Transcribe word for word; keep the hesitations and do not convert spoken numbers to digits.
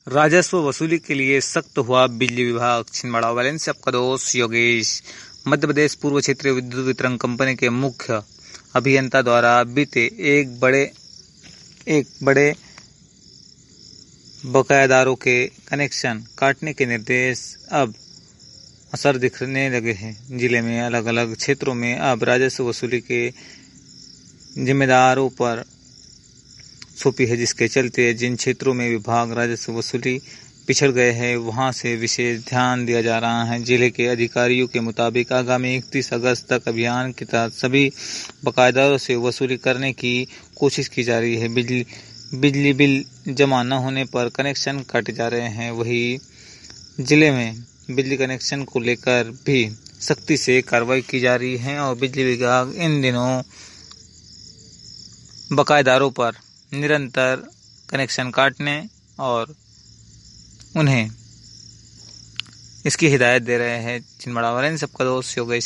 राजस्व वसूली के लिए सख्त हुआ बिजली विभाग। छिंदवाड़ा वायलेंस से आपका दोस्त योगेश। मध्य प्रदेश पूर्व क्षेत्रीय विद्युत वितरण कंपनी के मुख्य अभियंता द्वारा बीते एक बड़े एक बड़े बकायादारों के कनेक्शन काटने के निर्देश अब असर दिखने लगे हैं। जिले में अलग अलग क्षेत्रों में अब राजस्व वसूली के जिम्मेदारों पर सौंपी है, जिसके चलते जिन क्षेत्रों में विभाग राजस्व वसूली पिछड़ गए हैं वहां से विशेष ध्यान दिया जा रहा है। जिले के अधिकारियों के मुताबिक आगामी इकतीस अगस्त तक अभियान के तहत सभी बकायेदारों से वसूली करने की कोशिश की जा रही है। बिजली बिजली बिल जमा न होने पर कनेक्शन काटे जा रहे हैं। वहीं जिले में बिजली कनेक्शन को लेकर भी सख्ती से कार्रवाई की जा रही है और बिजली विभाग इन दिनों बकायेदारों पर निरंतर कनेक्शन काटने और उन्हें इसकी हिदायत दे रहे हैं। छिंदवाड़ा वायलेंस से आपका दोस्त योगेश।